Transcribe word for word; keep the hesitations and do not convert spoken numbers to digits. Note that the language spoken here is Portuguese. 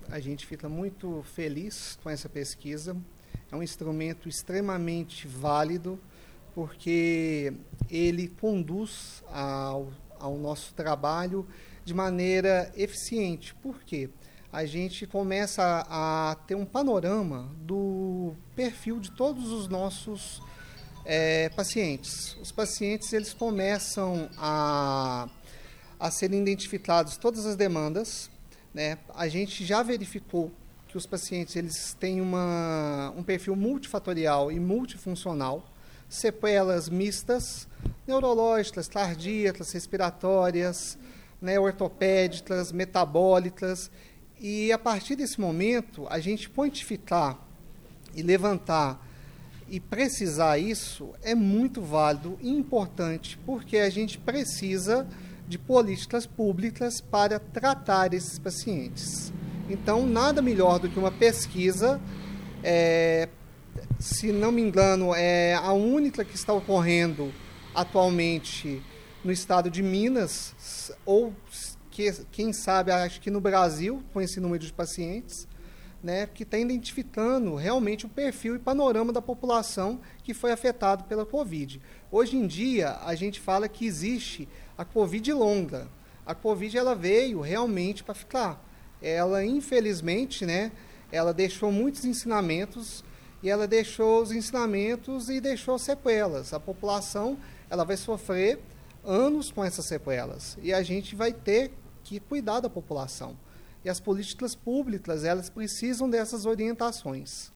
A gente fica muito feliz com essa pesquisa. É um instrumento extremamente válido, porque ele conduz ao, ao nosso trabalho de maneira eficiente. Por quê? A gente começa a, a ter um panorama do perfil de todos os nossos é, pacientes. Os pacientes eles começam a, a serem identificados todas as demandas, né? A gente já verificou que os pacientes eles têm uma, um perfil multifatorial e multifuncional, sequelas mistas, neurológicas, cardíacas, respiratórias, né, ortopédicas, metabólicas, e a partir desse momento a gente quantificar e levantar e precisar isso é muito válido e importante, porque a gente precisa de políticas públicas para tratar esses pacientes. Então, nada melhor do que uma pesquisa, é, se não me engano, é a única que está ocorrendo atualmente no estado de Minas, ou que, quem sabe, acho que no Brasil, com esse número de pacientes, né, que está identificando realmente o perfil e panorama da população que foi afetado pela Covid. Hoje em dia, a gente fala que existe a Covid longa. A Covid ela veio realmente para ficar. Ela, infelizmente, né, ela deixou muitos ensinamentos, e ela deixou os ensinamentos e deixou sequelas. A população ela vai sofrer anos com essas sequelas, e a gente vai ter que cuidar da população. E as políticas públicas elas precisam dessas orientações.